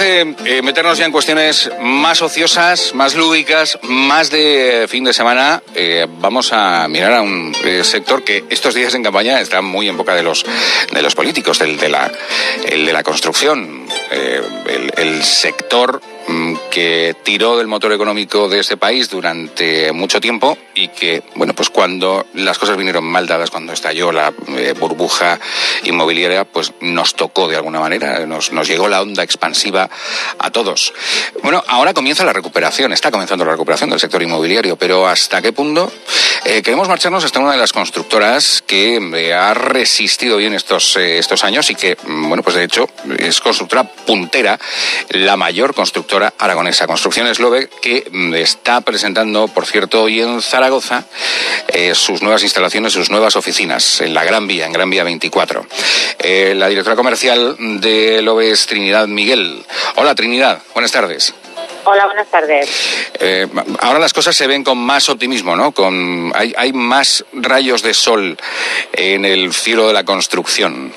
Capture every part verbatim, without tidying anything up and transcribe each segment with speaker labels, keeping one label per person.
Speaker 1: de eh, meternos ya en cuestiones más ociosas, más lúdicas, más de fin de semana, eh, vamos a mirar a un eh, sector que estos días en campaña está muy en boca de los de los políticos, el de la, el de la construcción, eh, el, el sector que tiró del motor económico de este país durante mucho tiempo y que, bueno, pues cuando las cosas vinieron mal dadas, cuando estalló la eh, burbuja inmobiliaria, pues nos tocó de alguna manera, nos, nos llegó la onda expansiva a todos. Bueno, ahora comienza la recuperación, está comenzando la recuperación del sector inmobiliario, pero ¿hasta qué punto? Eh, queremos marcharnos hasta una de las constructoras que eh, ha resistido bien estos, eh, estos años y que, bueno, pues de hecho es constructora puntera, la mayor constructora aragonesa, Construcciones Lobe, que está presentando, por cierto, hoy en Zaragoza, eh, sus nuevas instalaciones, sus nuevas oficinas, en la Gran Vía, en Gran Vía veinticuatro. Eh, la directora comercial de Lobe es Trinidad Miguel. Hola, Trinidad, buenas tardes.
Speaker 2: Hola, buenas tardes.
Speaker 1: Eh, ahora las cosas se ven con más optimismo, ¿no? Con, hay, hay más rayos de sol en el cielo de la construcción.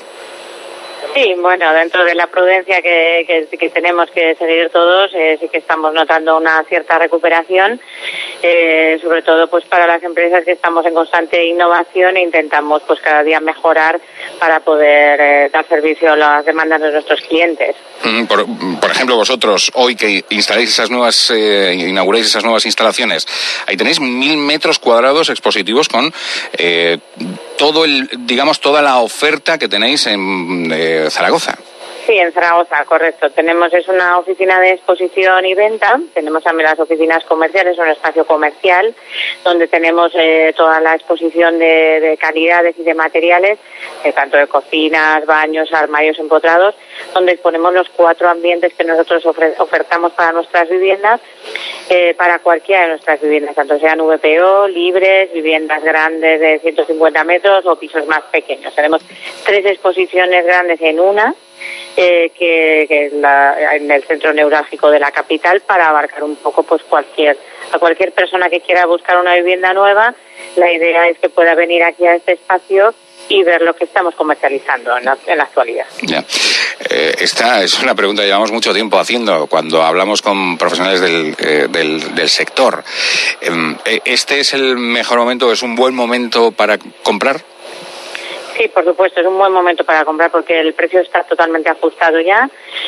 Speaker 2: Sí, bueno, dentro de la prudencia que, que, que tenemos que seguir todos, eh, sí que estamos notando una cierta recuperación, eh, sobre todo pues para las empresas que estamos en constante innovación e intentamos pues cada día mejorar para poder eh, dar servicio a las demandas de nuestros clientes.
Speaker 1: Por, por ejemplo, vosotros, hoy que instaláis esas nuevas, eh, inauguráis esas nuevas instalaciones, ahí tenéis mil metros cuadrados expositivos con eh, todo el, digamos, toda la oferta que tenéis en eh, Zaragoza.
Speaker 2: Sí, en Zaragoza, correcto. Tenemos, es una oficina de exposición y venta, tenemos también las oficinas comerciales, un espacio comercial, donde tenemos eh, toda la exposición de, de calidades y de materiales, eh, tanto de cocinas, baños, armarios empotrados, donde exponemos los cuatro ambientes que nosotros ofre- ofertamos para nuestras viviendas, eh, para cualquiera de nuestras viviendas, tanto sean V P O, libres, viviendas grandes de ciento cincuenta metros o pisos más pequeños. Tenemos tres exposiciones grandes en una, Eh, que, que la, en el centro neurálgico de la capital, para abarcar un poco pues cualquier a cualquier persona que quiera buscar una vivienda nueva. La idea es que pueda venir aquí a este espacio y ver lo que estamos comercializando en la, en la actualidad.
Speaker 1: Ya. Eh, esta es una pregunta que llevamos mucho tiempo haciendo cuando hablamos con profesionales del, eh, del, del sector. Eh, ¿Este es el mejor momento, es un buen momento para comprar?
Speaker 2: Sí, por supuesto, es un buen momento para comprar porque el precio está totalmente ajustado ya,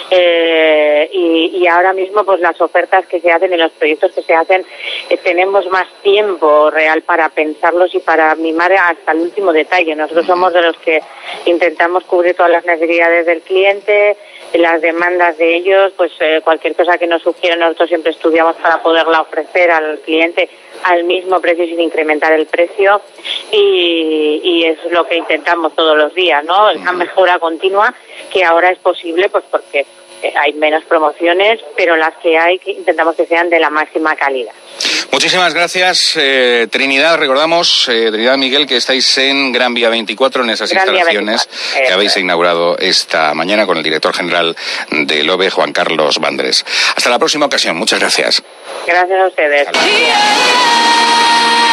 Speaker 2: eh, y, y ahora mismo pues las ofertas que se hacen y los proyectos que se hacen, eh, tenemos más tiempo real para pensarlos y para mimar hasta el último detalle. Nosotros somos de los que intentamos cubrir todas las necesidades del cliente, las demandas de ellos, pues eh, cualquier cosa que nos sugieran nosotros siempre estudiamos para poderla ofrecer al cliente al mismo precio sin incrementar el precio, y, y es lo que intentamos todos los días, ¿no? Una mejora continua que ahora es posible pues porque hay menos promociones, pero las que hay que intentamos que sean de la máxima calidad.
Speaker 1: Muchísimas gracias, eh, Trinidad. Recordamos, eh, Trinidad Miguel, que estáis en Gran Vía veinticuatro, en esas Gran instalaciones que eh, habéis inaugurado esta mañana con el director general de Lobe, Juan Carlos Vandrés. Hasta la próxima ocasión. Muchas gracias.
Speaker 2: Gracias a ustedes.